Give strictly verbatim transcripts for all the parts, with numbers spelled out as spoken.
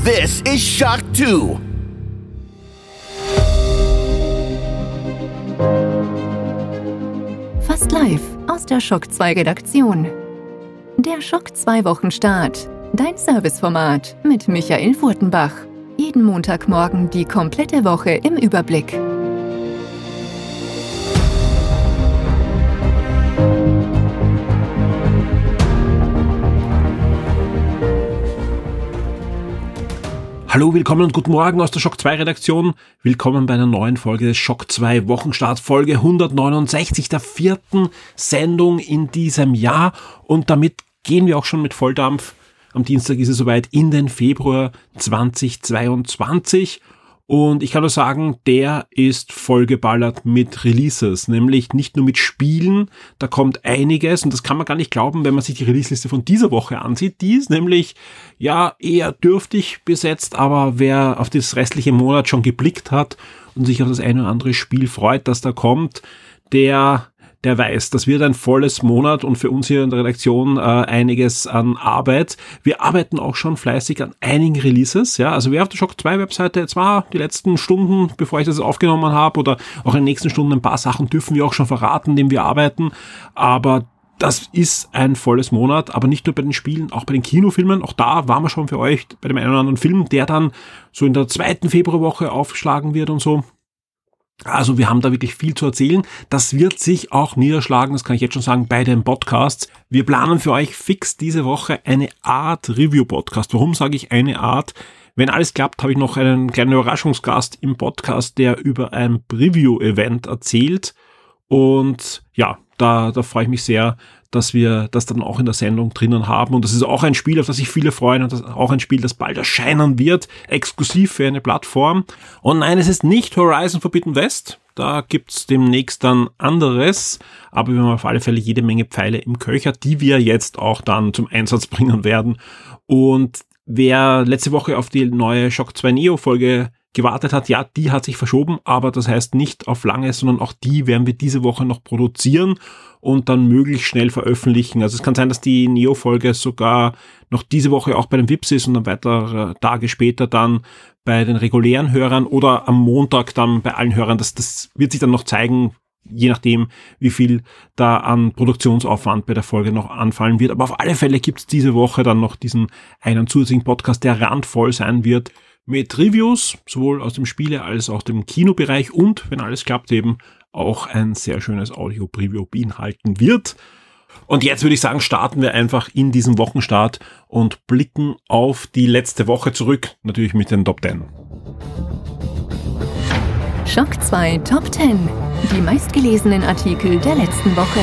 This is Shock two. Fast live aus der Shock zwei Redaktion. Der Shock zwei Wochenstart. Dein Serviceformat mit Michael Furtenbach. Jeden Montagmorgen die komplette Woche im Überblick. Hallo, willkommen und guten Morgen aus der Shock zwei Redaktion. Willkommen bei einer neuen Folge des Shock zwei Wochenstart, Folge hundertneunundsechzig, der vierten Sendung in diesem Jahr. Und damit gehen wir auch schon mit Volldampf. Am Dienstag ist es soweit in den Februar zweitausendzweiundzwanzig. Und ich kann nur sagen, der ist vollgeballert mit Releases, nämlich nicht nur mit Spielen, da kommt einiges und das kann man gar nicht glauben, wenn man sich die Release-Liste von dieser Woche ansieht. Die ist nämlich ja eher dürftig besetzt, aber wer auf das restliche Monat schon geblickt hat und sich auf das eine oder andere Spiel freut, das da kommt, der... der weiß, das wird ein volles Monat und für uns hier in der Redaktion äh, einiges an Arbeit. Wir arbeiten auch schon fleißig an einigen Releases, ja, also wer auf der Shock zwei Webseite jetzt war, die letzten Stunden, bevor ich das aufgenommen habe oder auch in den nächsten Stunden ein paar Sachen dürfen wir auch schon verraten, indem wir arbeiten, aber das ist ein volles Monat, aber nicht nur bei den Spielen, auch bei den Kinofilmen. Auch da waren wir schon für euch bei dem einen oder anderen Film, der dann so in der zweiten Februarwoche aufschlagen wird und so. Also wir haben da wirklich viel zu erzählen. Das wird sich auch niederschlagen, das kann ich jetzt schon sagen, bei den Podcasts. Wir planen für euch fix diese Woche eine Art Review-Podcast. Warum sage ich eine Art? Wenn alles klappt, habe ich noch einen kleinen Überraschungsgast im Podcast, der über ein Preview-Event erzählt. Und ja, da, da freue ich mich sehr, dass wir das dann auch in der Sendung drinnen haben. Und das ist auch ein Spiel, auf das sich viele freuen und das ist auch ein Spiel, das bald erscheinen wird, exklusiv für eine Plattform. Und nein, es ist nicht Horizon Forbidden West. Da gibt's demnächst dann anderes. Aber wir haben auf alle Fälle jede Menge Pfeile im Köcher, die wir jetzt auch dann zum Einsatz bringen werden. Und wer letzte Woche auf die neue Shock zwei Neo Folge gewartet hat, ja, die hat sich verschoben, aber das heißt nicht auf lange, sondern auch die werden wir diese Woche noch produzieren und dann möglichst schnell veröffentlichen. Also es kann sein, dass die Neo-Folge sogar noch diese Woche auch bei den V I Ps ist und dann weitere Tage später dann bei den regulären Hörern oder am Montag dann bei allen Hörern. Das, das wird sich dann noch zeigen, je nachdem, wie viel da an Produktionsaufwand bei der Folge noch anfallen wird. Aber auf alle Fälle gibt es diese Woche dann noch diesen einen zusätzlichen Podcast, der randvoll sein wird, mit Reviews, sowohl aus dem Spiele- als auch dem Kinobereich und, wenn alles klappt, eben auch ein sehr schönes Audio-Preview beinhalten wird. Und jetzt würde ich sagen, starten wir einfach in diesen Wochenstart und blicken auf die letzte Woche zurück, natürlich mit den Top zehn. Shock zwei Top zehn. Die meistgelesenen Artikel der letzten Woche.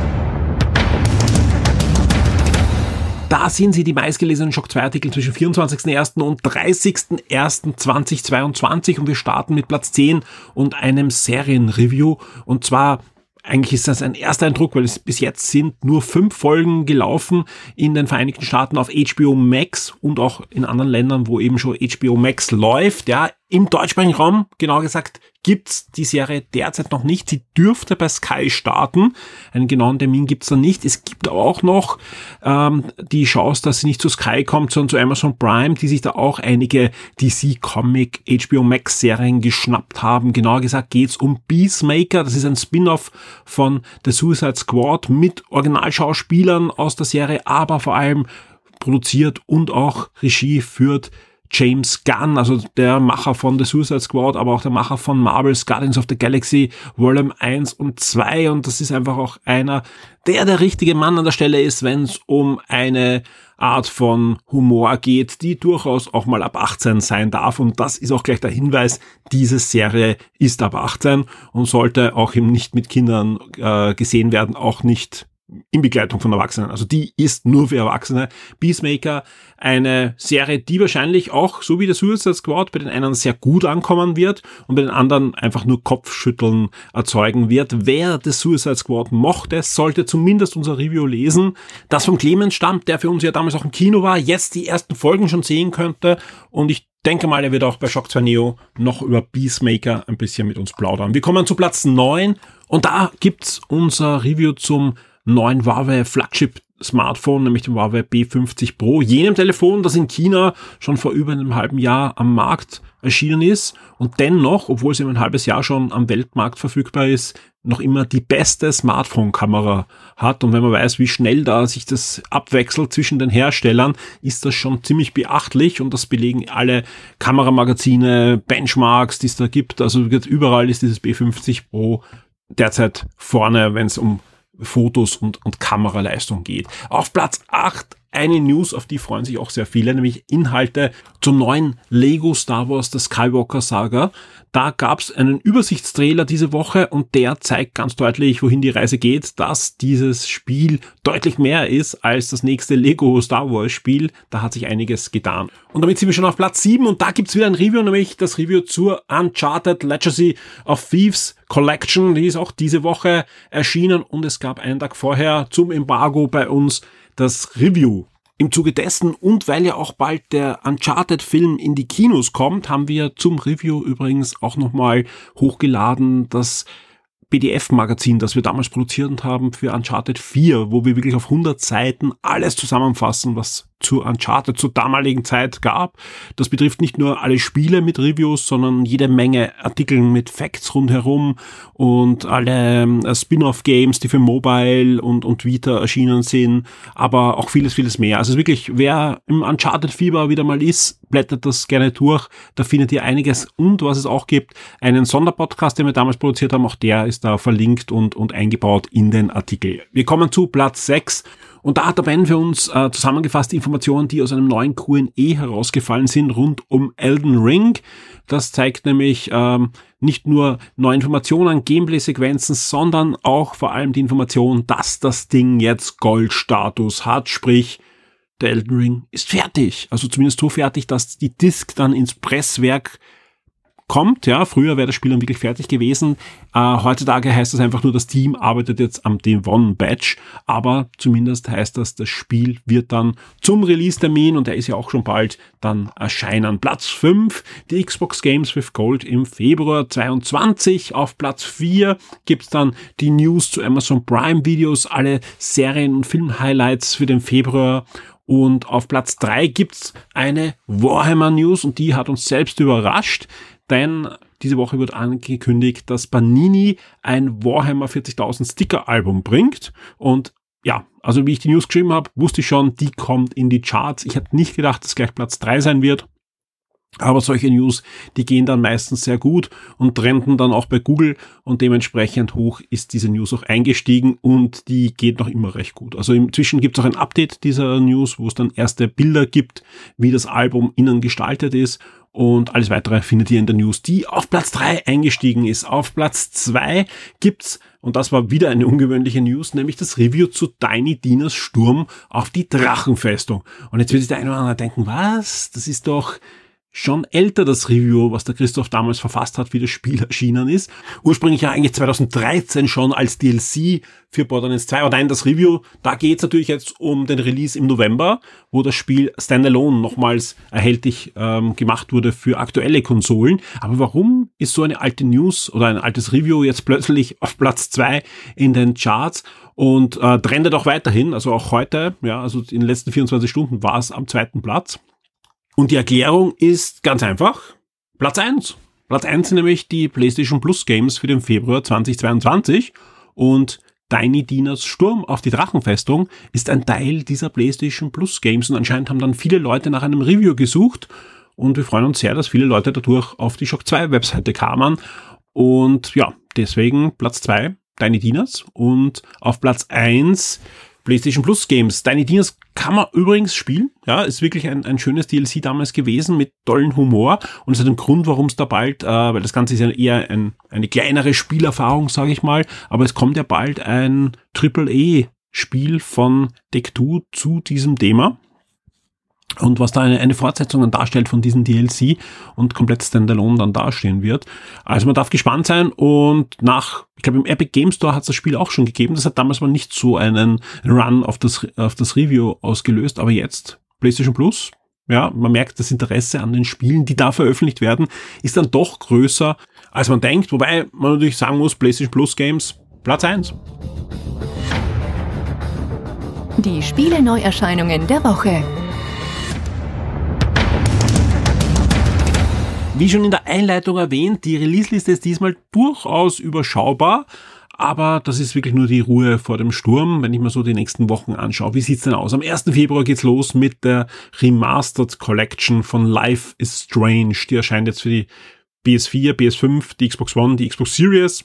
Da sind sie, die meistgelesenen Shock zwei Artikel zwischen vierundzwanzigsten ersten und dreißigsten ersten zweitausendzweiundzwanzig und wir starten mit Platz zehn und einem Serienreview und zwar eigentlich ist das ein erster Eindruck, weil es bis jetzt sind nur fünf Folgen gelaufen in den Vereinigten Staaten auf H B O Max und auch in anderen Ländern, wo eben schon H B O Max läuft. Ja, im deutschsprachigen Raum, genau gesagt, gibt's die Serie derzeit noch nicht. Sie dürfte bei Sky starten. Einen genauen Termin gibt's da nicht. Es gibt aber auch noch ähm, die Chance, dass sie nicht zu Sky kommt, sondern zu Amazon Prime, die sich da auch einige D C-Comic H B O Max-Serien geschnappt haben. Genauer gesagt geht's um Peacemaker. Das ist ein Spin-off von The Suicide Squad mit Originalschauspielern aus der Serie, aber vor allem produziert und auch Regie führt James Gunn, also der Macher von The Suicide Squad, aber auch der Macher von Marvel's Guardians of the Galaxy Volume eins und zwei und das ist einfach auch einer, der der richtige Mann an der Stelle ist, wenn es um eine Art von Humor geht, die durchaus auch mal ab achtzehn sein darf und das ist auch gleich der Hinweis, diese Serie ist ab achtzehn und sollte auch eben nicht mit Kindern äh, gesehen werden, auch nicht in Begleitung von Erwachsenen. Also die ist nur für Erwachsene. Peacemaker, eine Serie, die wahrscheinlich auch, so wie der Suicide Squad, bei den einen sehr gut ankommen wird und bei den anderen einfach nur Kopfschütteln erzeugen wird. Wer das Suicide Squad mochte, sollte zumindest unser Review lesen, das von Clemens stammt, der für uns ja damals auch im Kino war, jetzt die ersten Folgen schon sehen könnte und ich denke mal, er wird auch bei Shock zwei Neo noch über Peacemaker ein bisschen mit uns plaudern. Wir kommen zu Platz neun und da gibt's unser Review zum neuen Valve Flagship Smartphone, nämlich dem Huawei P fünfzig Pro, jenem Telefon, das in China schon vor über einem halben Jahr am Markt erschienen ist und dennoch, obwohl es eben ein halbes Jahr schon am Weltmarkt verfügbar ist, noch immer die beste Smartphone-Kamera hat. Und wenn man weiß, wie schnell da sich das abwechselt zwischen den Herstellern, ist das schon ziemlich beachtlich und das belegen alle Kameramagazine, Benchmarks, die es da gibt. Also überall ist dieses P fünfzig Pro derzeit vorne, wenn es um Fotos und, und Kameraleistung geht. Auf Platz acht eine News, auf die freuen sich auch sehr viele, nämlich Inhalte zum neuen Lego Star Wars, der Skywalker Saga. Da gab es einen Übersichtstrailer diese Woche und der zeigt ganz deutlich, wohin die Reise geht, dass dieses Spiel deutlich mehr ist als das nächste Lego Star Wars Spiel. Da hat sich einiges getan. Und damit sind wir schon auf Platz sieben und da gibt's wieder ein Review, nämlich das Review zur Uncharted Legacy of Thieves Collection. Die ist auch diese Woche erschienen und es gab einen Tag vorher zum Embargo bei uns das Review. Im Zuge dessen und weil ja auch bald der Uncharted-Film in die Kinos kommt, haben wir zum Review übrigens auch nochmal hochgeladen das P D F-Magazin, das wir damals produziert haben für Uncharted vier, wo wir wirklich auf hundert Seiten alles zusammenfassen, was zu Uncharted zur damaligen Zeit gab. Das betrifft nicht nur alle Spiele mit Reviews, sondern jede Menge Artikel mit Facts rundherum und alle äh, Spin-off-Games, die für Mobile und, und Vita erschienen sind, aber auch vieles, vieles mehr. Also wirklich, wer im Uncharted-Fieber wieder mal ist, blättert das gerne durch. Da findet ihr einiges und was es auch gibt, einen Sonderpodcast, den wir damals produziert haben, auch der ist da verlinkt und, und eingebaut in den Artikel. Wir kommen zu Platz sechs. Und da hat der Ben für uns äh, zusammengefasst die Informationen, die aus einem neuen Q und A herausgefallen sind rund um Elden Ring. Das zeigt nämlich ähm, nicht nur neue Informationen, Gameplay-Sequenzen, sondern auch vor allem die Information, dass das Ding jetzt Gold-Status hat. Sprich, der Elden Ring ist fertig. Also zumindest so fertig, dass die Disc dann ins Presswerk kommt, ja, früher wäre das Spiel dann wirklich fertig gewesen. Äh, heutzutage heißt das einfach nur, das Team arbeitet jetzt am Day One Batch, aber zumindest heißt das, das Spiel wird dann zum Release-Termin, und der ist ja auch schon bald, dann erscheinen. Platz fünf, die Xbox Games with Gold im Februar zweiundzwanzig. Auf Platz vier gibt's dann die News zu Amazon Prime Videos, alle Serien- und Film-Highlights für den Februar. Und auf Platz drei gibt's eine Warhammer News, und die hat uns selbst überrascht. Denn diese Woche wird angekündigt, dass Panini ein Warhammer vierzigtausend Sticker-Album bringt. Und ja, also wie ich die News geschrieben habe, wusste ich schon, die kommt in die Charts. Ich hätte nicht gedacht, dass gleich Platz drei sein wird. Aber solche News, die gehen dann meistens sehr gut und trenden dann auch bei Google. Und dementsprechend hoch ist diese News auch eingestiegen und die geht noch immer recht gut. Also inzwischen gibt es auch ein Update dieser News, wo es dann erste Bilder gibt, wie das Album innen gestaltet ist. Und alles weitere findet ihr in der News, die auf Platz drei eingestiegen ist. Auf Platz zwei gibt's, und das war wieder eine ungewöhnliche News, nämlich das Review zu Tiny Tinas Sturm auf die Drachenfestung. Und jetzt wird sich der eine oder andere denken, was? Das ist doch schon älter, das Review, was der Christoph damals verfasst hat, wie das Spiel erschienen ist. Ursprünglich ja eigentlich zweitausenddreizehn schon als D L C für Borderlands zwei. Aber nein, das Review, da geht's natürlich jetzt um den Release im November, wo das Spiel Standalone nochmals erhältlich ähm, gemacht wurde für aktuelle Konsolen. Aber warum ist so eine alte News oder ein altes Review jetzt plötzlich auf Platz zwei in den Charts? Und äh, trendet auch weiterhin, also auch heute, ja, also in den letzten vierundzwanzig Stunden war es am zweiten Platz. Und die Erklärung ist ganz einfach. Platz eins. Platz eins sind nämlich die PlayStation Plus Games für den Februar zweitausendzweiundzwanzig. Und Tiny Tinas Sturm auf die Drachenfestung ist ein Teil dieser PlayStation Plus Games. Und anscheinend haben dann viele Leute nach einem Review gesucht. Und wir freuen uns sehr, dass viele Leute dadurch auf die Shock zwei Webseite kamen. Und ja, deswegen Platz zwei, Tiny Tinas. Und auf Platz eins PlayStation Plus Games. Tiny Tinas kann man übrigens spielen. Ja, ist wirklich ein, ein schönes D L C damals gewesen mit tollen Humor. Und es hat einen Grund, warum es da bald, äh, weil das Ganze ist ja eher ein, eine kleinere Spielerfahrung, sage ich mal. Aber es kommt ja bald ein Triple A Spiel von Take-Two zu diesem Thema. Und was da eine, eine Fortsetzung dann darstellt von diesem D L C und komplett Standalone dann dastehen wird. Also man darf gespannt sein, und nach, ich glaube im Epic Game Store hat es das Spiel auch schon gegeben. Das hat damals mal nicht so einen Run auf das, auf das Review ausgelöst, aber jetzt PlayStation Plus, ja, man merkt, das Interesse an den Spielen, die da veröffentlicht werden, ist dann doch größer, als man denkt. Wobei man natürlich sagen muss, PlayStation Plus Games, Platz eins. Die Spiele-Neuerscheinungen der Woche. Wie schon in der Einleitung erwähnt, die Release-Liste ist diesmal durchaus überschaubar, aber das ist wirklich nur die Ruhe vor dem Sturm, wenn ich mir so die nächsten Wochen anschaue. Wie sieht's denn aus? Am ersten Februar geht's los mit der Remastered Collection von Life is Strange. Die erscheint jetzt für die P S vier, P S fünf, die Xbox One, die Xbox Series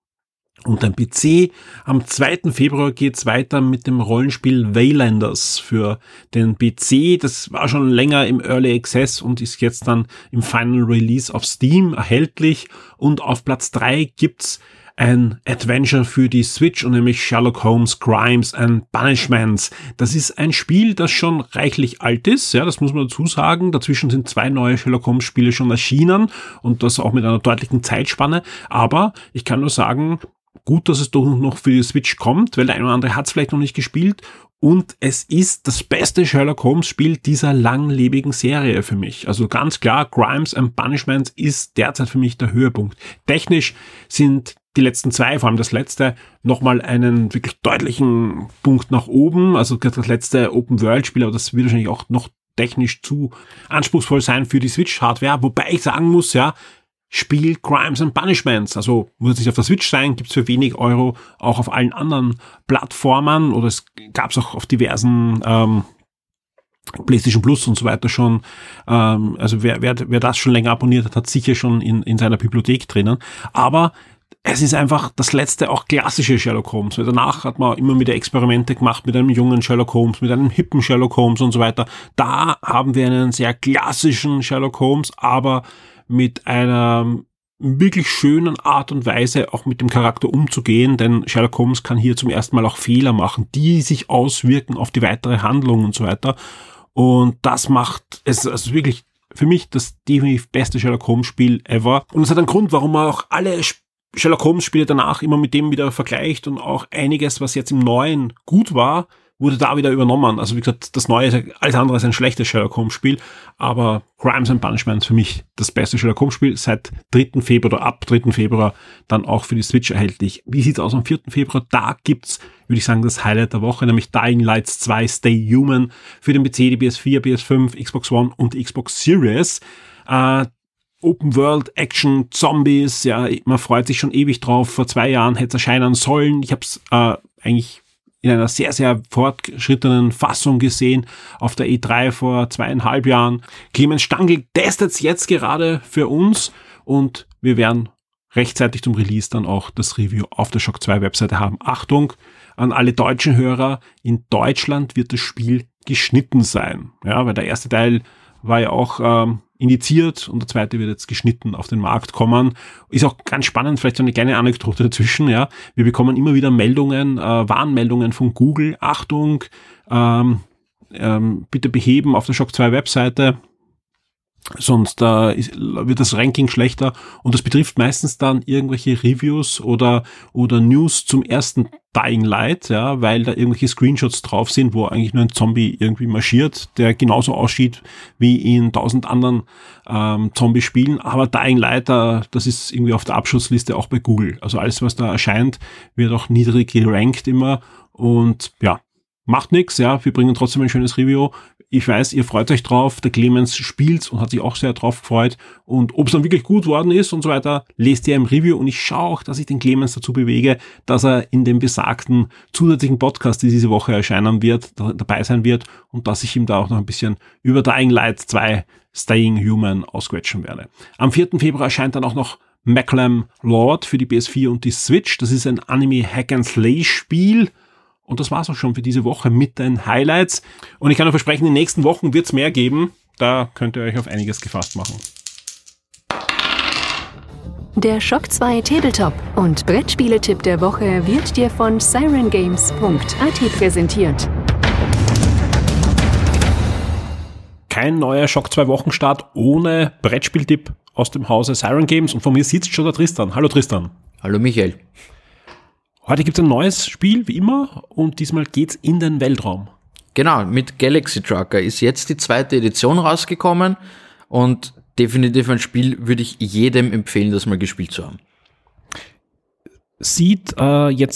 und ein P C. Am zweiten Februar geht's weiter mit dem Rollenspiel Waylanders für den P C. Das war schon länger im Early Access und ist jetzt dann im Final Release auf Steam erhältlich. Und auf Platz drei gibt's ein Adventure für die Switch, und nämlich Sherlock Holmes Crimes and Punishments. Das ist ein Spiel, das schon reichlich alt ist, ja, das muss man dazu sagen. Dazwischen sind zwei neue Sherlock Holmes Spiele schon erschienen und das auch mit einer deutlichen Zeitspanne. Aber ich kann nur sagen, gut, dass es doch noch für die Switch kommt, weil der eine oder andere hat es vielleicht noch nicht gespielt. Und es ist das beste Sherlock Holmes Spiel dieser langlebigen Serie für mich. Also ganz klar, Crimes and Punishments ist derzeit für mich der Höhepunkt. Technisch sind die letzten zwei, vor allem das letzte, nochmal einen wirklich deutlichen Punkt nach oben. Also das letzte Open-World-Spiel, aber das wird wahrscheinlich auch noch technisch zu anspruchsvoll sein für die Switch-Hardware. Wobei ich sagen muss, ja, Spiel Crimes and Punishments, also muss jetzt nicht auf der Switch sein, gibt's für wenig Euro auch auf allen anderen Plattformen, oder es gab's auch auf diversen ähm, PlayStation Plus und so weiter schon. Ähm, also wer, wer, wer das schon länger abonniert hat, hat sicher schon in, in seiner Bibliothek drinnen. Aber es ist einfach das letzte auch klassische Sherlock Holmes, weil danach hat man immer wieder Experimente gemacht mit einem jungen Sherlock Holmes, mit einem hippen Sherlock Holmes und so weiter. Da haben wir einen sehr klassischen Sherlock Holmes, aber mit einer wirklich schönen Art und Weise auch mit dem Charakter umzugehen, denn Sherlock Holmes kann hier zum ersten Mal auch Fehler machen, die sich auswirken auf die weitere Handlung und so weiter. Und das macht es also wirklich für mich das definitiv beste Sherlock Holmes Spiel ever. Und es hat einen Grund, warum man auch alle Sherlock Holmes Spiele danach immer mit dem wieder vergleicht, und auch einiges, was jetzt im Neuen gut war, wurde da wieder übernommen. Also wie gesagt, das Neue ist alles andere als ein schlechtes Sherlock Holmes Spiel, aber Crimes and Punishments für mich das beste Sherlock Holmes Spiel seit dritten Februar, oder ab dritten Februar dann auch für die Switch erhältlich. Wie sieht's aus am vierten Februar? Da gibt's, würde ich sagen, das Highlight der Woche, nämlich Dying Light zwei Stay Human für den P C, die P S vier, P S fünf, Xbox One und die Xbox Series. Äh, Open World, Action, Zombies, ja, man freut sich schon ewig drauf. Vor zwei Jahren hätte es erscheinen sollen. Ich habe es äh, eigentlich in einer sehr, sehr fortgeschrittenen Fassung gesehen auf der E drei vor zweieinhalb Jahren. Clemens Stangl testet es jetzt gerade für uns und wir werden rechtzeitig zum Release dann auch das Review auf der Shock zwei Webseite haben. Achtung an alle deutschen Hörer, in Deutschland wird das Spiel geschnitten sein. Ja, weil der erste Teil war ja auch ähm, indiziert und der zweite wird jetzt geschnitten auf den Markt kommen. Ist auch ganz spannend, vielleicht so eine kleine Anekdote dazwischen, ja. Wir bekommen immer wieder Meldungen, äh, Warnmeldungen von Google. Achtung, ähm, ähm, bitte beheben auf der Shock zwei Webseite, sonst äh, ist, wird das Ranking schlechter, und das betrifft meistens dann irgendwelche Reviews oder oder News zum ersten Dying Light, ja, weil da irgendwelche Screenshots drauf sind, wo eigentlich nur ein Zombie irgendwie marschiert, der genauso aussieht wie in tausend anderen ähm, Zombie-Spielen, aber Dying Light, äh, das ist irgendwie auf der Abschussliste auch bei Google. Also alles, was da erscheint, wird auch niedrig gerankt immer, und ja, macht nix, ja, wir bringen trotzdem ein schönes Review. Ich weiß, ihr freut euch drauf, der Clemens spielt's und hat sich auch sehr drauf gefreut, und ob es dann wirklich gut worden ist und so weiter, lest ihr im Review, und ich schaue auch, dass ich den Clemens dazu bewege, dass er in dem besagten zusätzlichen Podcast, die diese Woche erscheinen wird, da, dabei sein wird, und dass ich ihm da auch noch ein bisschen über Dying Light zwei Staying Human ausquetschen werde. Am vierten Februar erscheint dann auch noch Maclam Lord für die P S vier und die Switch. Das ist ein Anime-Hack-and-Slay-Spiel. Und das war's auch schon für diese Woche mit den Highlights. Und ich kann euch versprechen, in den nächsten Wochen wird's mehr geben. Da könnt ihr euch auf einiges gefasst machen. Der Shock zwei Tabletop und Brettspiele-Tipp der Woche wird dir von siren games punkt a t präsentiert. Kein neuer Shock zwei Wochenstart ohne Brettspieltipp aus dem Hause Siren Games. Und von mir sitzt schon der Tristan. Hallo Tristan. Hallo Michael. Heute gibt es ein neues Spiel, wie immer, und diesmal geht's in den Weltraum. Genau, mit Galaxy Trucker ist jetzt die zweite Edition rausgekommen, und definitiv ein Spiel, würde ich jedem empfehlen, das mal gespielt zu haben. Sieht äh, jetzt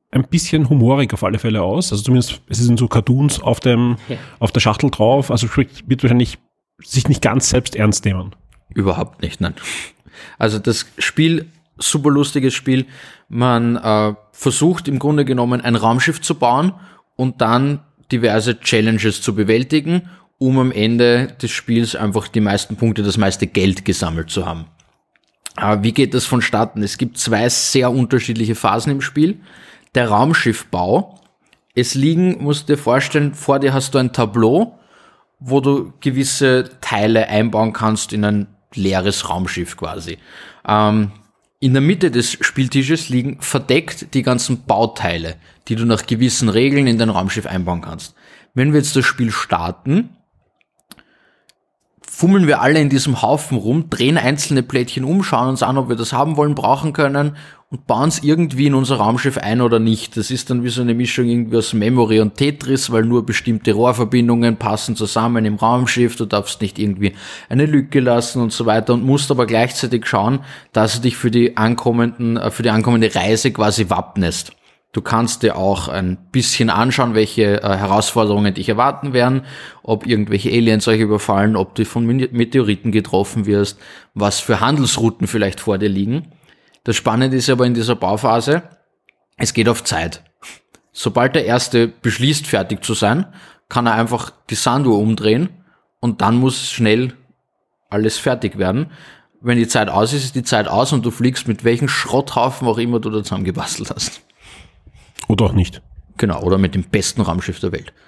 ein bisschen humorig auf alle Fälle aus. Also zumindest, es sind so Cartoons auf dem, ja. auf der Schachtel drauf. Also wird wahrscheinlich sich nicht ganz selbst ernst nehmen. Überhaupt nicht, nein. Also das Spiel, super lustiges Spiel. Man äh, versucht im Grunde genommen ein Raumschiff zu bauen und dann diverse Challenges zu bewältigen, um am Ende des Spiels einfach die meisten Punkte, das meiste Geld gesammelt zu haben. Äh, wie geht das vonstatten? Es gibt zwei sehr unterschiedliche Phasen im Spiel. Der Raumschiffbau. Es liegen, musst du dir vorstellen, vor dir hast du ein Tableau, wo du gewisse Teile einbauen kannst in ein leeres Raumschiff quasi. Ähm, in der Mitte des Spieltisches liegen verdeckt die ganzen Bauteile, die du nach gewissen Regeln in dein Raumschiff einbauen kannst. Wenn wir jetzt das Spiel starten, fummeln wir alle in diesem Haufen rum, drehen einzelne Plättchen um, schauen uns an, ob wir das haben wollen, brauchen können und bauen es irgendwie in unser Raumschiff ein oder nicht. Das ist dann wie so eine Mischung irgendwie aus Memory und Tetris, weil nur bestimmte Rohrverbindungen passen zusammen im Raumschiff, du darfst nicht irgendwie eine Lücke lassen und so weiter und musst aber gleichzeitig schauen, dass du dich für die ankommenden, für die ankommende Reise quasi wappnest. Du kannst dir auch ein bisschen anschauen, welche äh, Herausforderungen dich erwarten werden, ob irgendwelche Aliens euch überfallen, ob du von Meteoriten getroffen wirst, was für Handelsrouten vielleicht vor dir liegen. Das Spannende ist aber in dieser Bauphase, es geht auf Zeit. Sobald der Erste beschließt, fertig zu sein, kann er einfach die Sanduhr umdrehen und dann muss schnell alles fertig werden. Wenn die Zeit aus ist, ist die Zeit aus und du fliegst mit welchen Schrotthaufen auch immer du da zusammengebastelt hast. Oder auch nicht. Genau, oder mit dem besten Raumschiff der Welt.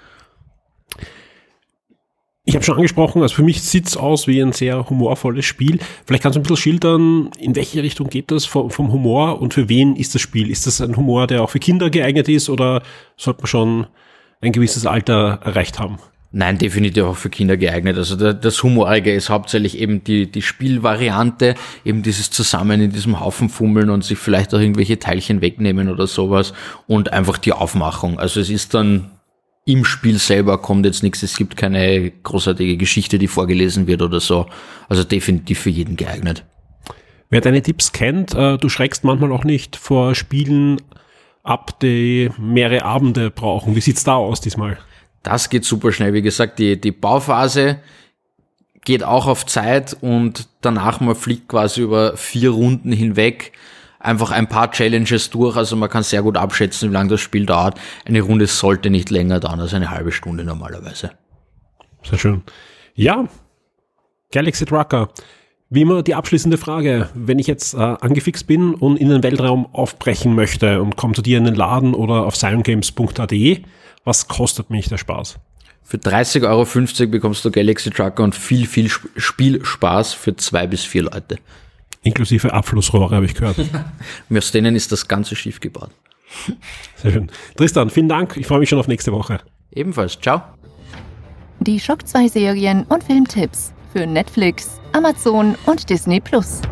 Ich habe schon angesprochen, also für mich sieht es aus wie ein sehr humorvolles Spiel. Vielleicht kannst du ein bisschen schildern, in welche Richtung geht das vom, vom Humor und für wen ist das Spiel? Ist das ein Humor, der auch für Kinder geeignet ist oder sollte man schon ein gewisses Alter erreicht haben? Nein, definitiv auch für Kinder geeignet. Also das Humorige ist hauptsächlich eben die die Spielvariante, eben dieses Zusammen in diesem Haufen fummeln und sich vielleicht auch irgendwelche Teilchen wegnehmen oder sowas und einfach die Aufmachung. Also es ist dann im Spiel selber kommt jetzt nichts, es gibt keine großartige Geschichte, die vorgelesen wird oder so. Also definitiv für jeden geeignet. Wer deine Tipps kennt, äh, du schreckst manchmal auch nicht vor Spielen ab, die mehrere Abende brauchen. Wie sieht's da aus diesmal? Das geht super schnell. Wie gesagt, die, die Bauphase geht auch auf Zeit und danach man fliegt quasi über vier Runden hinweg einfach ein paar Challenges durch. Also man kann sehr gut abschätzen, wie lange das Spiel dauert. Eine Runde sollte nicht länger dauern als eine halbe Stunde normalerweise. Sehr schön. Ja, Galaxy Trucker. Wie immer die abschließende Frage. Wenn ich jetzt äh, angefixt bin und in den Weltraum aufbrechen möchte und komme zu dir in den Laden oder auf siongames punkt a d, was kostet mich der Spaß? Für dreißig Euro fünfzig bekommst du Galaxy Trucker und viel, viel Sp- Spielspaß für zwei bis vier Leute. Inklusive Abflussrohre, habe ich gehört. Und aus denen ist das ganze Schiff gebaut. Sehr schön. Tristan, vielen Dank. Ich freue mich schon auf nächste Woche. Ebenfalls. Ciao. Die Shock zwei Serien und Filmtipps für Netflix, Amazon und Disney Plus.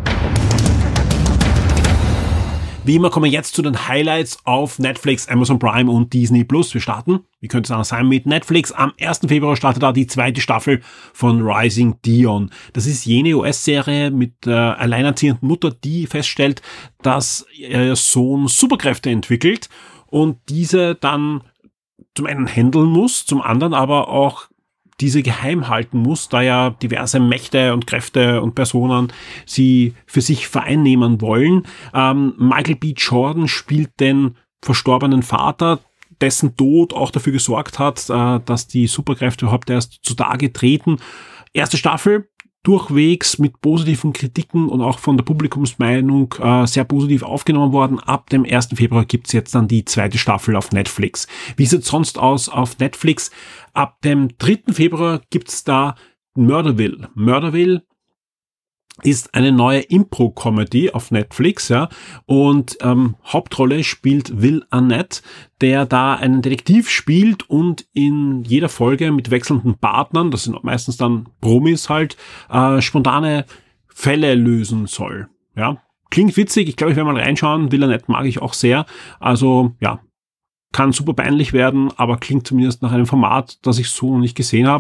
Wie immer kommen wir jetzt zu den Highlights auf Netflix, Amazon Prime und Disney Plus. Wir starten, wie könnte es anders sein, mit Netflix. Am ersten Februar startet da die zweite Staffel von Rising Dion. Das ist jene U S-Serie mit äh, alleinerziehenden Mutter, die feststellt, dass ihr Sohn Superkräfte entwickelt und diese dann zum einen handeln muss, zum anderen aber auch diese geheim halten muss, da ja diverse Mächte und Kräfte und Personen sie für sich vereinnehmen wollen. Ähm, Michael B. Jordan spielt den verstorbenen Vater, dessen Tod auch dafür gesorgt hat, äh, dass die Superkräfte überhaupt erst zutage treten. Erste Staffel, durchwegs mit positiven Kritiken und auch von der Publikumsmeinung äh, sehr positiv aufgenommen worden. Ab dem ersten Februar gibt's jetzt dann die zweite Staffel auf Netflix. Wie sieht's sonst aus auf Netflix? Ab dem dritten Februar gibt's da Murderville. Murderville ist eine neue Impro-Comedy auf Netflix, ja, und ähm, Hauptrolle spielt Will Arnett, der da einen Detektiv spielt und in jeder Folge mit wechselnden Partnern, das sind meistens dann Promis halt, äh, spontane Fälle lösen soll, ja. Klingt witzig, ich glaube, ich werde mal reinschauen, Will Arnett mag ich auch sehr, also, ja, kann super peinlich werden, aber klingt zumindest nach einem Format, das ich so noch nicht gesehen habe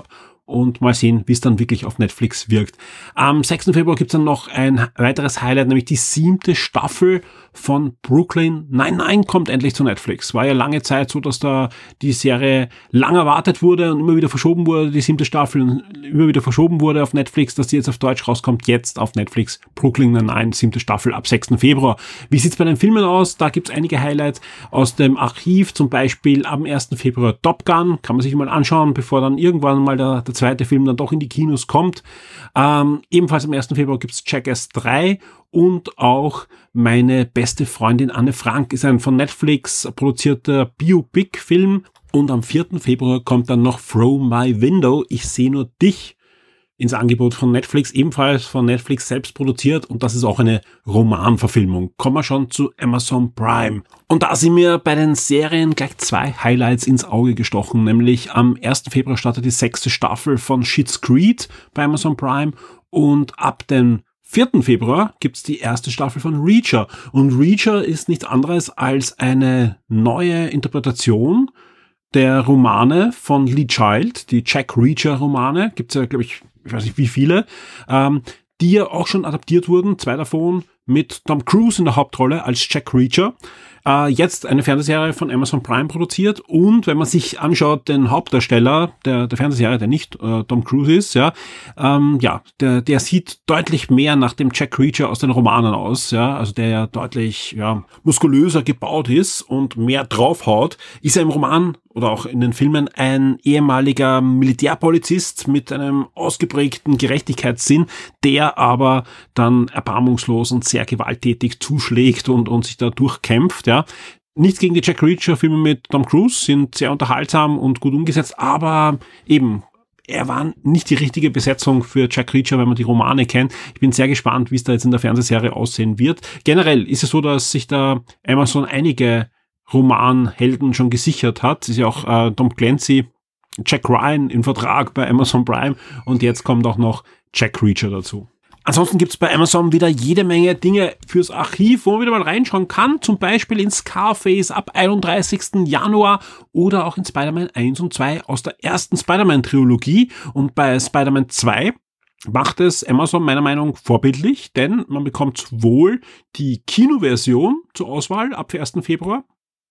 und mal sehen, wie es dann wirklich auf Netflix wirkt. Am sechsten Februar gibt's dann noch ein weiteres Highlight, nämlich die siebte Staffel von Brooklyn Nine-Nine kommt endlich zu Netflix. War ja lange Zeit so, dass da die Serie lang erwartet wurde und immer wieder verschoben wurde, die siebte Staffel und immer wieder verschoben wurde auf Netflix, dass die jetzt auf Deutsch rauskommt, jetzt auf Netflix Brooklyn Nine-Nine, siebte Staffel ab sechsten Februar. Wie sieht's bei den Filmen aus? Da gibt's einige Highlights aus dem Archiv, zum Beispiel am ersten Februar Top Gun, kann man sich mal anschauen, bevor dann irgendwann mal der, der zweite Film dann doch in die Kinos kommt. Ähm, ebenfalls am ersten Februar gibt's Jackass drei und auch Meine beste Freundin Anne Frank ist ein von Netflix produzierter Biopic-Film. Und am vierten Februar kommt dann noch Through My Window, Ich sehe nur dich, ins Angebot von Netflix, ebenfalls von Netflix selbst produziert, und das ist auch eine Romanverfilmung. Kommen wir schon zu Amazon Prime. Und da sind mir bei den Serien gleich zwei Highlights ins Auge gestochen, nämlich am ersten Februar startet die sechste Staffel von Schitt's Creek bei Amazon Prime und ab dem vierten Februar gibt's die erste Staffel von Reacher. Und Reacher ist nichts anderes als eine neue Interpretation der Romane von Lee Child, die Jack Reacher-Romane, gibt's ja, glaube ich, ich weiß nicht wie viele, ähm, die ja auch schon adaptiert wurden, zwei davon mit Tom Cruise in der Hauptrolle als Jack Reacher. Äh, jetzt eine Fernsehserie von Amazon Prime produziert, und wenn man sich anschaut, den Hauptdarsteller der, der Fernsehserie, der nicht äh, Tom Cruise ist, ja, ähm, ja, der, der sieht deutlich mehr nach dem Jack Reacher aus den Romanen aus, ja, also der ja deutlich, ja, muskulöser gebaut ist und mehr draufhaut, ist er im Roman oder auch in den Filmen ein ehemaliger Militärpolizist mit einem ausgeprägten Gerechtigkeitssinn, der aber dann erbarmungslos und sehr gewalttätig zuschlägt und, und sich da durchkämpft, ja. Nichts gegen die Jack Reacher-Filme mit Tom Cruise, sind sehr unterhaltsam und gut umgesetzt, aber eben, er war nicht die richtige Besetzung für Jack Reacher, wenn man die Romane kennt. Ich bin sehr gespannt, wie es da jetzt in der Fernsehserie aussehen wird. Generell ist es so, dass sich da Amazon einige Romanhelden schon gesichert hat. Es ist ja auch äh, Tom Clancy, Jack Ryan im Vertrag bei Amazon Prime, und jetzt kommt auch noch Jack Reacher dazu. Ansonsten gibt's bei Amazon wieder jede Menge Dinge fürs Archiv, wo man wieder mal reinschauen kann, zum Beispiel in Scarface ab einunddreißigsten Januar oder auch in Spider-Man eins und zwei aus der ersten Spider-Man-Trilogie, und bei Spider-Man zwei macht es Amazon meiner Meinung nach vorbildlich, denn man bekommt sowohl die Kinoversion zur Auswahl ab ersten Februar,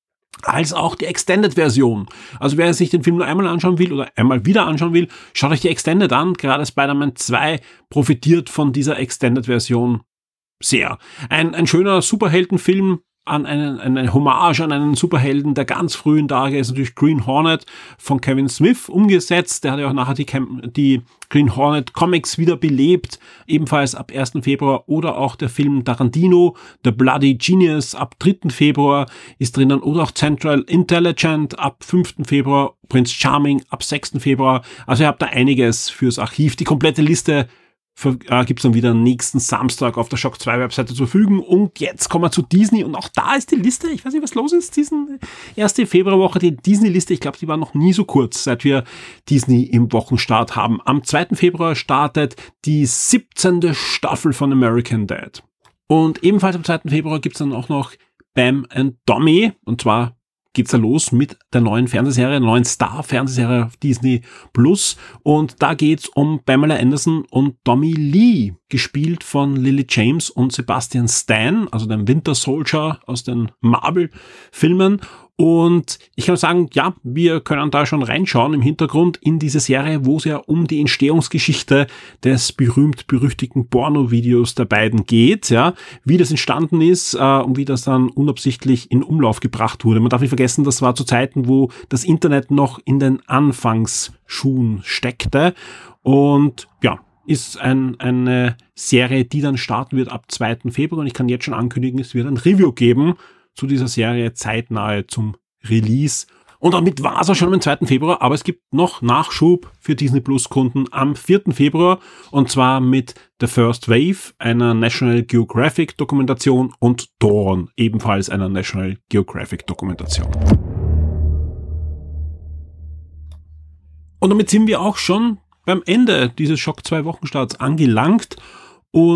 als auch die Extended-Version. Also wer sich den Film nur einmal anschauen will oder einmal wieder anschauen will, schaut euch die Extended an. Gerade Spider-Man zwei profitiert von dieser Extended-Version sehr. Ein, ein schöner Superheldenfilm, an einen, eine Hommage an einen Superhelden der ganz frühen Tage ist natürlich Green Hornet von Kevin Smith umgesetzt. Der hat ja auch nachher die, die Green Hornet Comics wieder belebt, ebenfalls ab ersten Februar. Oder auch der Film Tarantino, The Bloody Genius, ab dritten Februar ist drinnen. Oder auch Central Intelligent ab fünften Februar, Prince Charming ab sechsten Februar. Also ihr habt da einiges fürs Archiv. Die komplette Liste Äh, gibt's dann wieder nächsten Samstag auf der Shock zwei Webseite zur Verfügung. Und jetzt kommen wir zu Disney, und auch da ist die Liste, ich weiß nicht, was los ist, diesen erste Februarwoche, die Disney-Liste, ich glaube, die war noch nie so kurz, seit wir Disney im Wochenstart haben. Am zweiten Februar startet die siebzehnte Staffel von American Dad. Und ebenfalls am zweiten Februar gibt's dann auch noch Bam and Tommy, und zwar geht's da los mit der neuen Fernsehserie, der neuen Star-Fernsehserie auf Disney Plus. Und da geht's um Pamela Anderson und Tommy Lee, gespielt von Lily James und Sebastian Stan, also dem Winter Soldier aus den Marvel-Filmen. Und ich kann sagen, ja, wir können da schon reinschauen im Hintergrund in diese Serie, wo es ja um die Entstehungsgeschichte des berühmt-berüchtigten Porno-Videos der beiden geht, ja, wie das entstanden ist äh, und wie das dann unabsichtlich in Umlauf gebracht wurde. Man darf nicht vergessen, das war zu Zeiten, wo das Internet noch in den Anfangsschuhen steckte, und ja, ist ein, eine Serie, die dann starten wird ab zweiten Februar, und ich kann jetzt schon ankündigen, es wird ein Review geben zu dieser Serie zeitnahe zum Release. Und damit war es auch schon am zweiten Februar, aber es gibt noch Nachschub für Disney Plus Kunden am vierten Februar, und zwar mit The First Wave, einer National Geographic Dokumentation, und Dawn, ebenfalls einer National Geographic Dokumentation. Und damit sind wir auch schon beim Ende dieses Schock zwei Wochenstarts angelangt, und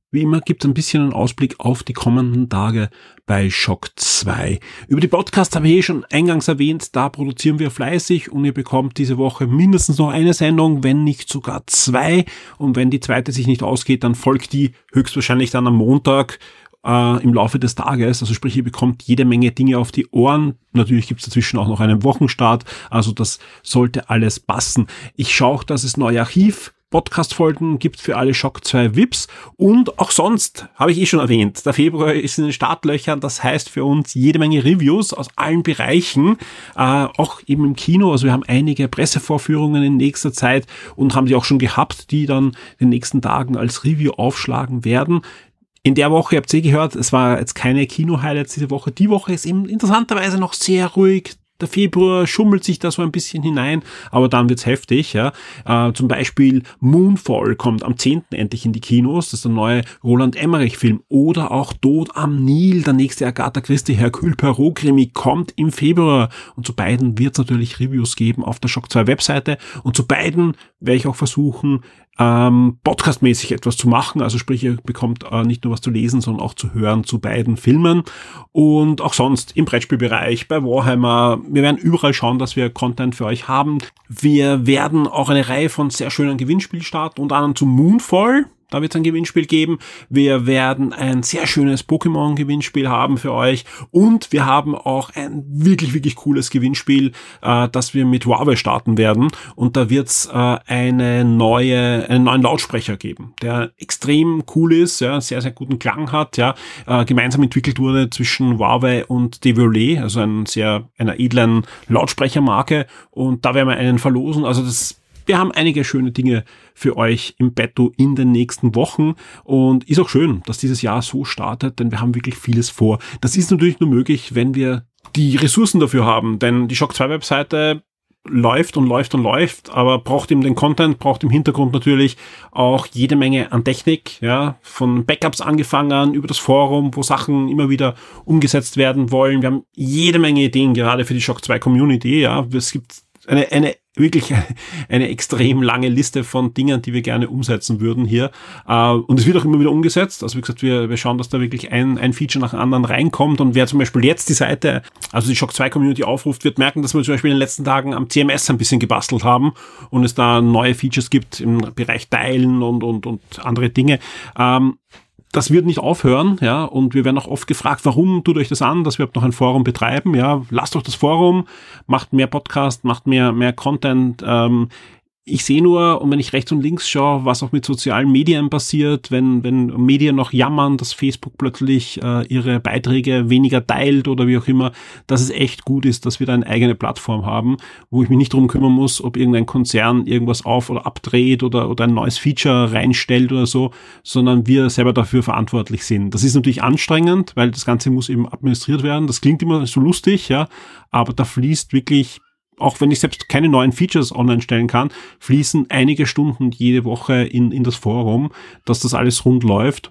Wie immer gibt es ein bisschen einen Ausblick auf die kommenden Tage bei Shock zwei. Über die Podcasts habe ich eh schon eingangs erwähnt, da produzieren wir fleißig und ihr bekommt diese Woche mindestens noch eine Sendung, wenn nicht sogar zwei. Und wenn die zweite sich nicht ausgeht, dann folgt die höchstwahrscheinlich dann am Montag äh, im Laufe des Tages. Also sprich, ihr bekommt jede Menge Dinge auf die Ohren. Natürlich gibt es dazwischen auch noch einen Wochenstart. Also das sollte alles passen. Ich schaue auch, dass es neue Archiv Podcast-Folgen gibt für alle Shock zwei V I Ps und auch sonst, habe ich eh schon erwähnt, der Februar ist in den Startlöchern, das heißt für uns jede Menge Reviews aus allen Bereichen, äh, auch eben im Kino, also wir haben einige Pressevorführungen in nächster Zeit und haben die auch schon gehabt, die dann in den nächsten Tagen als Review aufschlagen werden. In der Woche, ihr habt es eh gehört, es war jetzt keine Kino-Highlights diese Woche, die Woche ist eben interessanterweise noch sehr ruhig. Der Februar schummelt sich da so ein bisschen hinein, aber dann wird's heftig, ja. Äh, zum Beispiel Moonfall kommt am zehnten endlich in die Kinos, das ist der neue Roland Emmerich-Film. Oder auch Tod am Nil, der nächste Agatha Christie Hercule Poirot-Krimi, kommt im Februar. Und zu beiden wird's natürlich Reviews geben auf der Shock zwei Webseite. Und zu beiden werde ich auch versuchen, ähm, podcastmäßig etwas zu machen. Also sprich, ihr bekommt äh, nicht nur was zu lesen, sondern auch zu hören zu beiden Filmen. Und auch sonst im Brettspielbereich, bei Warhammer. Wir werden überall schauen, dass wir Content für euch haben. Wir werden auch eine Reihe von sehr schönen Gewinnspielen starten, unter anderem zu Moonfall. Da wird es ein Gewinnspiel geben. Wir werden ein sehr schönes Pokémon-Gewinnspiel haben für euch. Und wir haben auch ein wirklich, wirklich cooles Gewinnspiel, äh, das wir mit Huawei starten werden. Und da wird es äh, eine neue, einen neuen Lautsprecher geben, der extrem cool ist, ja, sehr, sehr guten Klang hat, ja, äh, gemeinsam entwickelt wurde zwischen Huawei und Devolet, also ein sehr, einer edlen Lautsprechermarke. Und da werden wir einen verlosen. Also das Wir haben einige schöne Dinge für euch im Petto in den nächsten Wochen und ist auch schön, dass dieses Jahr so startet, denn wir haben wirklich vieles vor. Das ist natürlich nur möglich, wenn wir die Ressourcen dafür haben, denn die Shock zwei Webseite läuft und läuft und läuft, aber braucht eben den Content, braucht im Hintergrund natürlich auch jede Menge an Technik, ja, von Backups angefangen, über das Forum, wo Sachen immer wieder umgesetzt werden wollen. Wir haben jede Menge Ideen, gerade für die Shock zwei Community, ja, es gibt eine, eine wirklich eine extrem lange Liste von Dingen, die wir gerne umsetzen würden hier. Und es wird auch immer wieder umgesetzt. Also wie gesagt, wir, wir schauen, dass da wirklich ein, ein Feature nach dem anderen reinkommt. Und wer zum Beispiel jetzt die Seite, also die Shock zwei Community aufruft, wird merken, dass wir zum Beispiel in den letzten Tagen am C M S ein bisschen gebastelt haben und es da neue Features gibt im Bereich Teilen und, und, und andere Dinge. Das wird nicht aufhören, ja, und wir werden auch oft gefragt, warum tut euch das an, dass wir überhaupt noch ein Forum betreiben, ja, lasst doch das Forum, macht mehr Podcast, macht mehr, mehr Content, ähm, ich sehe nur, und wenn ich rechts und links schaue, was auch mit sozialen Medien passiert, wenn wenn Medien noch jammern, dass Facebook plötzlich äh, ihre Beiträge weniger teilt oder wie auch immer, dass es echt gut ist, dass wir da eine eigene Plattform haben, wo ich mich nicht drum kümmern muss, ob irgendein Konzern irgendwas auf- oder abdreht oder, oder ein neues Feature reinstellt oder so, sondern wir selber dafür verantwortlich sind. Das ist natürlich anstrengend, weil das Ganze muss eben administriert werden. Das klingt immer so lustig, ja, aber da fließt wirklich, auch wenn ich selbst keine neuen Features online stellen kann, fließen einige Stunden jede Woche in, in das Forum, dass das alles rund läuft.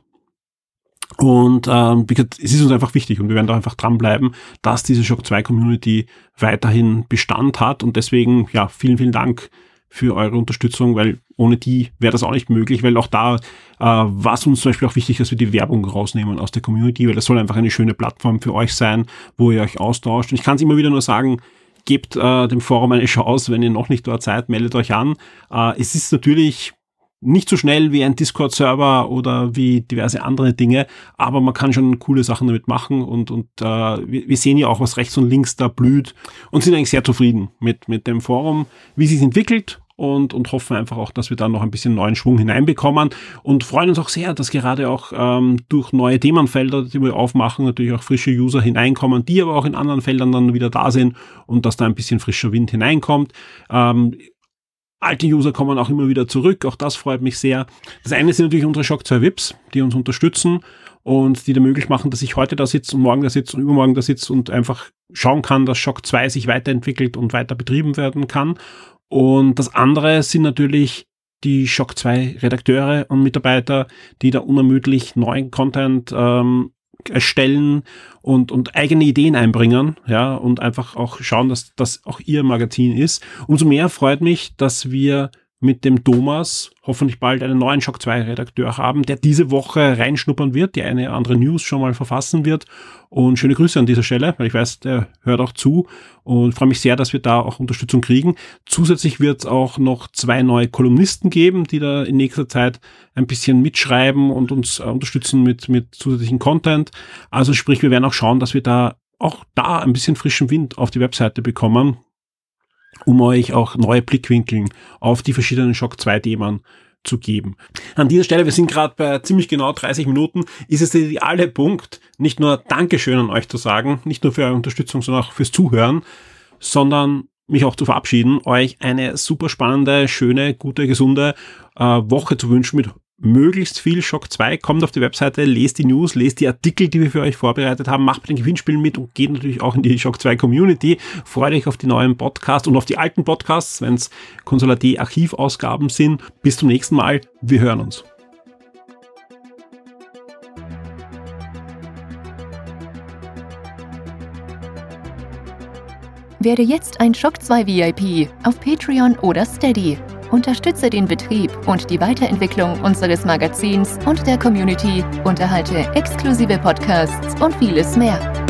Und ähm, wie gesagt, es ist uns einfach wichtig und wir werden da einfach dranbleiben, dass diese Shock zwei Community weiterhin Bestand hat. Und deswegen, ja, vielen, vielen Dank für eure Unterstützung, weil ohne die wäre das auch nicht möglich, weil auch da äh, war es uns zum Beispiel auch wichtig, dass wir die Werbung rausnehmen aus der Community, weil das soll einfach eine schöne Plattform für euch sein, wo ihr euch austauscht. Und ich kann es immer wieder nur sagen, gebt äh, dem Forum eine Chance, wenn ihr noch nicht dort seid, meldet euch an. Äh, es ist natürlich nicht so schnell wie ein Discord-Server oder wie diverse andere Dinge, aber man kann schon coole Sachen damit machen und, und äh, wir, wir sehen ja auch, was rechts und links da blüht und sind eigentlich sehr zufrieden mit, mit dem Forum, wie es sich entwickelt. Und, und hoffen einfach auch, dass wir da noch ein bisschen neuen Schwung hineinbekommen und freuen uns auch sehr, dass gerade auch ähm, durch neue Themenfelder, die wir aufmachen, natürlich auch frische User hineinkommen, die aber auch in anderen Feldern dann wieder da sind und dass da ein bisschen frischer Wind hineinkommt. Ähm, alte User kommen auch immer wieder zurück, auch das freut mich sehr. Das eine sind natürlich unsere Shock zwei V I Ps, die uns unterstützen und die da möglich machen, dass ich heute da sitze und morgen da sitze und übermorgen da sitze und einfach schauen kann, dass Shock zwei sich weiterentwickelt und weiter betrieben werden kann. Und das andere sind natürlich die Shock zwei Redakteure und Mitarbeiter, die da unermüdlich neuen Content ähm, erstellen und, und eigene Ideen einbringen, ja, und einfach auch schauen, dass das auch ihr Magazin ist. Umso mehr freut mich, dass wir mit dem Thomas hoffentlich bald einen neuen Shock zwei Redakteur haben, der diese Woche reinschnuppern wird, die eine andere News schon mal verfassen wird. Und schöne Grüße an dieser Stelle, weil ich weiß, der hört auch zu und freue mich sehr, dass wir da auch Unterstützung kriegen. Zusätzlich wird es auch noch zwei neue Kolumnisten geben, die da in nächster Zeit ein bisschen mitschreiben und uns äh, unterstützen mit, mit zusätzlichen Content. Also sprich, wir werden auch schauen, dass wir da auch da ein bisschen frischen Wind auf die Webseite bekommen, um euch auch neue Blickwinkeln auf die verschiedenen Shock zwei Themen zu geben. An dieser Stelle, wir sind gerade bei ziemlich genau dreißig Minuten, ist es der ideale Punkt, nicht nur Dankeschön an euch zu sagen, nicht nur für eure Unterstützung, sondern auch fürs Zuhören, sondern mich auch zu verabschieden, euch eine super spannende, schöne, gute, gesunde äh, Woche zu wünschen mit möglichst viel Shock zwei. Kommt auf die Webseite, lest die News, lest die Artikel, die wir für euch vorbereitet haben, macht bei den Gewinnspielen mit und geht natürlich auch in die Shock zwei Community. Freut euch auf die neuen Podcasts und auf die alten Podcasts, wenn es Consola D Archivausgaben sind. Bis zum nächsten Mal. Wir hören uns. Werde jetzt ein Shock zwei V I P auf Patreon oder Steady. Unterstütze den Betrieb und die Weiterentwicklung unseres Magazins und der Community, unterhalte exklusive Podcasts und vieles mehr.